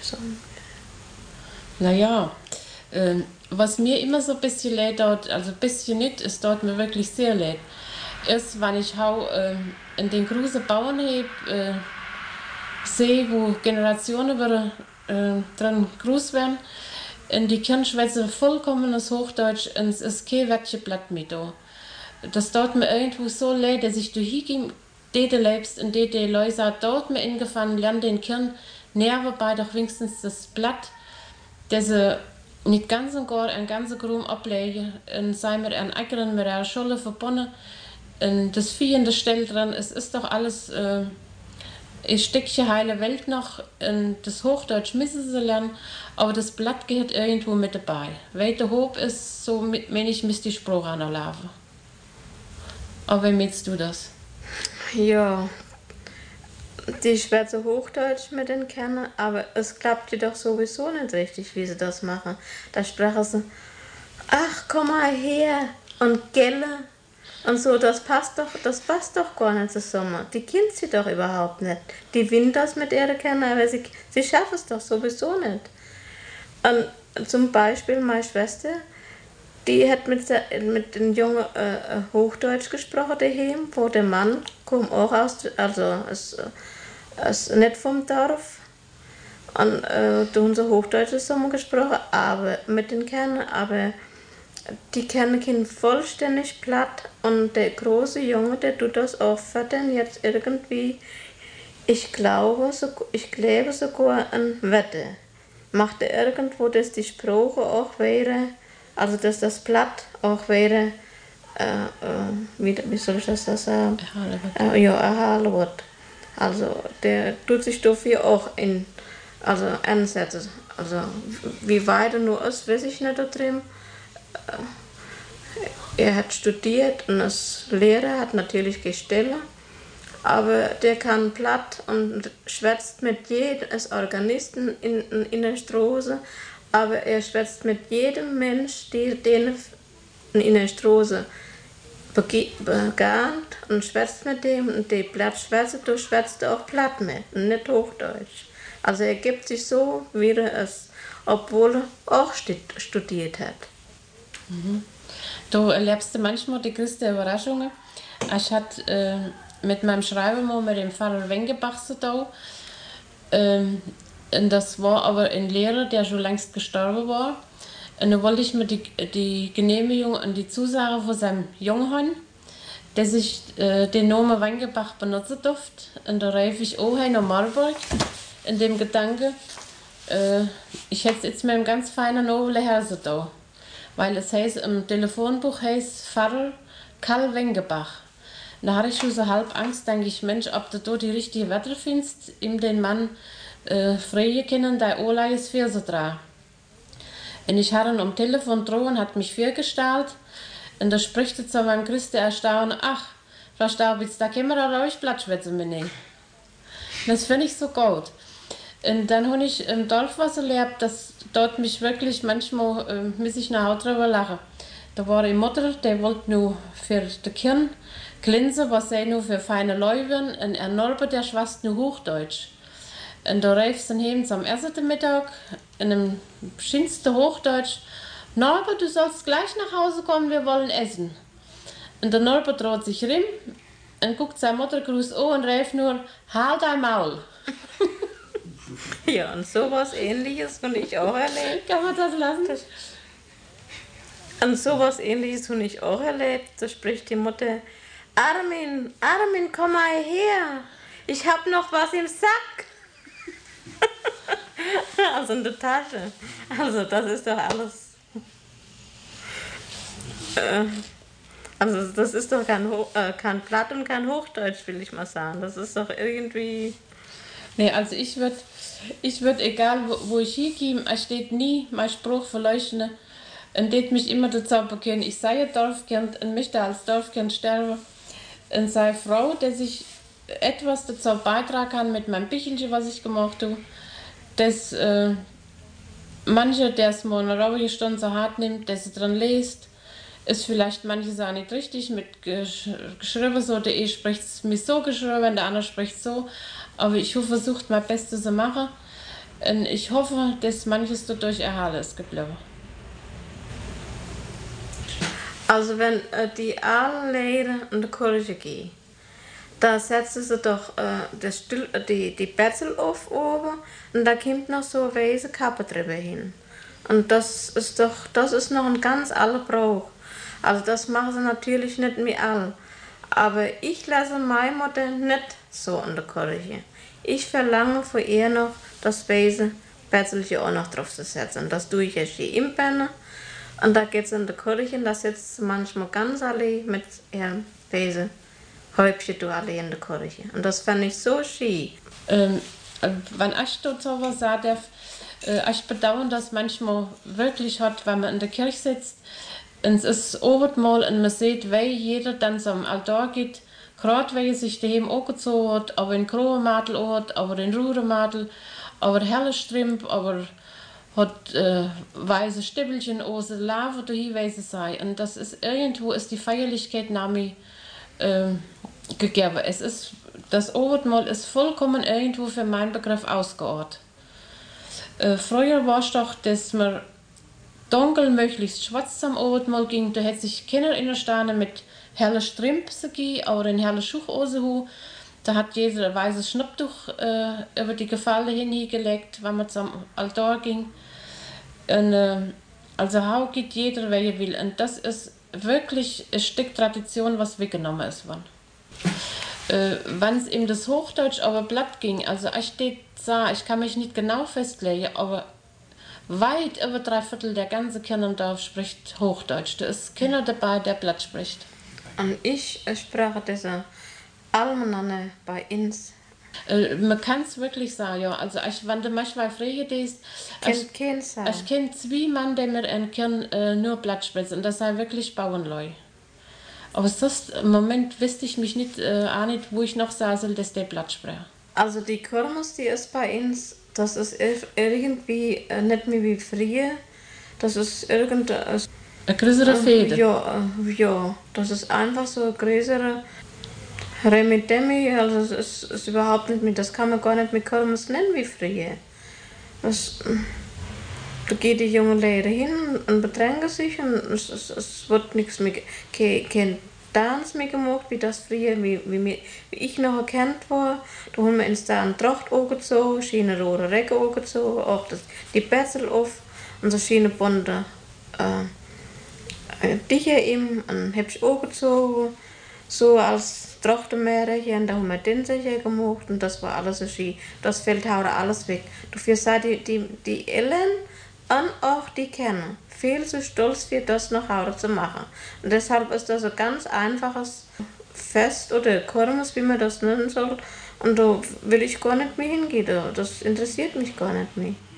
Naja, was mir immer so ein bisschen leid dort, also ein bisschen nicht, ist dort mir wirklich sehr leid. Erst, wenn ich in den großen Bauernheb sehe, wo Generationen wieder dran groß werden, in die Kirnschwätze vollkommenes Hochdeutsch, und es ist kein Wörtchen Blatt mit da. Das dort mir irgendwo so leid, dass ich durch hinging, die lebst und die Leute sagt, dort mir ingefahren, lern den Kirn, Nerven bei, doch wenigstens das Blatt, das sie nicht ganz und gar ein ganzer Grum ablegen, und sei mir an Ackern mit der Scholle verbunden, und das Vieh in der Stelle dran, es ist doch alles, ich stecke heile Welt noch, und das Hochdeutsch müssen sie lernen, aber das Blatt gehört irgendwo mit dabei. Weiter hoch ist, so wenn ich die Sprache anlaufen. Aber wie meinst du das? Ja, die schwätze Hochdeutsch mit den kennen, aber es klappt dir doch sowieso nicht richtig, wie sie das machen. Da sprechen sie, ach, komm mal her und gelle und so, das passt doch gar nicht zusammen. Die kennt sie doch überhaupt nicht. Die will das mit ihrer kennen, aber sie schaffen es doch sowieso nicht. Und zum Beispiel meine Schwester, die hat mit den Jungen Hochdeutsch gesprochen daheim, wo der Mann kommt auch ist nicht vom Dorf. Und da haben sie Hochdeutsch zusammen gesprochen, aber mit den Kernen, aber die kennen kein vollständig platt, und der große Junge, der tut das auch fördern jetzt irgendwie, ich glaube sogar ein Wette. Macht er irgendwo, dass die Sprache auch wäre, also dass das Blatt auch wäre, wie soll ich das sagen? Erhalten wird. Also der tut sich dafür auch einsetzen. Also wie weit er nur ist, weiß ich nicht da drin. Er hat studiert und ist Lehrer, hat natürlich Gestelle, aber der kann platt und schwätzt mit jedem, ist Organisten in der Straße, aber er schwätzt mit jedem Mensch, den in der Straße begann, und schwätzt mit dem, und die platt schwätzt, du schwätzt auch platt mit, und nicht Hochdeutsch. Also er gibt sich so, wie er ist, obwohl er auch studiert hat. Du erlebst manchmal die größten Überraschungen. Ich hatte mit meinem Schreiber mal mit dem Pfarrer Wengebach so da. Und das war aber ein Lehrer, der schon längst gestorben war. Und dann wollte ich mir die Genehmigung und die Zusage von seinem Jungen, dass ich den Namen Wengebach benutzen durfte. Und da rief ich auch nach Marburg in dem Gedanke, ich hätte jetzt mit einem ganz feinen Nobel Herse da. Weil es heißt, im Telefonbuch heißt Pfarrer Karl Wengebach. Da hatte ich schon so halb Angst, denke ich, Mensch, ob du da die richtige Wörter findest, ihm den Mann freie können, der Ola ist für so dran. Und ich hatte ihn am Telefon drohen, hat mich vorgestellt, und da spricht er zu meinem Christi erstaunen, ach, Frau Staubitz, da können wir da ruhig Blattschwätze mitnehmen. Das finde ich so gut. Und dann habe ich im Dorf was erlebt, dass dort mich wirklich manchmal muss ich nach Hause drüber lachen. Da war die Mutter, der wollte nur für die Kirn glinsen, was sie nur für feine Leute, und er Norbert, der schwast nur Hochdeutsch. Und da rief sie heim zum ersten Mittag in einem schönsten Hochdeutsch, Norbert, du sollst gleich nach Hause kommen, wir wollen essen. Und der Norbert dreht sich rum und guckt seine Mutter groß an und rief nur, halt dein Maul. Ja, und sowas Ähnliches habe ich auch erlebt. Kann man das lassen? Und sowas Ähnliches habe ich auch erlebt. Da spricht die Mutter, Armin, komm mal her. Ich hab noch was im Sack. Also in der Tasche. Also das ist doch alles. Also das ist doch kein Platt und kein Hochdeutsch, will ich mal sagen. Das ist doch irgendwie... Nee, also ich würd egal wo ich hingehe, es steht nie mein Spruch verleuchten, und det mich immer dazu bekennen, ich sei Dorfkind und möchte als Dorfkind sterben, und sei Frau, dass ich etwas dazu beitragen kann mit meinem Bichelchen, was ich gemacht habe, dass manche, der es mal eine ruhige Stunde so hart nimmt, dass sie dran liest, ist vielleicht manche Sachen nicht richtig mit geschrieben, so der eine spricht es mir so geschrieben, der andere spricht so, aber ich habe versucht, mein Bestes zu machen. Und ich hoffe, dass manches dadurch erhalten ist geblieben. Also wenn die alle Lehrer in die Kirche gehen, da setzen sie doch die Betzel auf oben und da kommt noch so eine weiße Kappe drüber hin. Und das ist noch ein ganz alter Brauch. Also das machen sie natürlich nicht mehr alle. Aber ich lasse meine Mutter nicht so in der Kirche. Ich verlange von ihr noch das weiße Betzelchen auch noch drauf zu setzen. Das tue ich erst hier im Benne. Und da geht es in der Kirche, da sitzt sie manchmal ganz allein mit ihrem weißen Häubchen allein in der Kirche. Und das fand ich so schön. Wenn ich dazu was sagen darf, ich bedauere das manchmal wirklich hat, wenn man in der Kirche sitzt. Und es ist oft mal und man sieht, wie jeder dann zum Altar geht, gerade weil er sich daheim angezogen hat, aber in Krohemantel hat, aber in Rudemantel, aber helle Strimp, aber hat weiße Stippelchen aus, Lava dahin, wie sie sei. Und das ist irgendwo ist die Feierlichkeit nami gegeben. Es ist, das Abendmahl ist vollkommen irgendwo für meinen Begriff ausgeordnet. Früher war es doch, dass man dunkel, möglichst schwarz zum Abendmahl ging. Da hätte sich Kinder in der Sterne mit helle Strimpse oder in helle Schuchose. Da hat jeder ein weißes Schnapptuch über die Gefalle hingelegt, wenn man zum Altar ging. Und, also how geht jeder, wer er will. Und das ist wirklich ein Stück Tradition, was weggenommen ist. Wenn es ihm das Hochdeutsch aber blatt ging, also ich kann mich nicht genau festlegen, aber weit über 3/4 der ganzen Kinder im Dorf spricht Hochdeutsch. Da ist keiner dabei, der blatt spricht. Und ich spreche diese Almanane bei uns. Man kann es wirklich sagen, ja. Also wenn du manchmal früher ist, ich kenne 2 Mann, die mir nur blatt sprechen. Und das sei wirklich Bauernleu. Aber sonst, im Moment wüsste ich mich nicht, auch nicht, wo ich noch sagen soll, dass der blatt spricht. Also die Kirmes, die ist bei uns, das ist irgendwie nicht mehr wie früher. Das ist eine größere Fehde. Ja, das ist einfach so eine größere Remi-Demi, also es ist überhaupt nicht mehr, das kann man gar nicht mit Kirmes nennen wie früher. Da geht die junge Leute hin und betränken sich und es wird nichts mehr, kein Tanz mehr gemacht, wie das früher, wie ich noch erkannt war. Da haben wir uns da eine Tracht angezogen, schöne rote Röcke angezogen, auch die Betzel auf und so schöne bunte Tücher eben und hübsch angezogen, so als Trachtenmärchen, da haben wir Dinsicher gemacht und das war alles so schön. Das fällt heute alles weg. Dafür sind die Eltern und auch die Kinder viel zu stolz für das nach Hause zu machen. Und deshalb ist das ein ganz einfaches Fest oder Kirmes, wie man das nennen soll. Und da will ich gar nicht mehr hingehen. Das interessiert mich gar nicht mehr.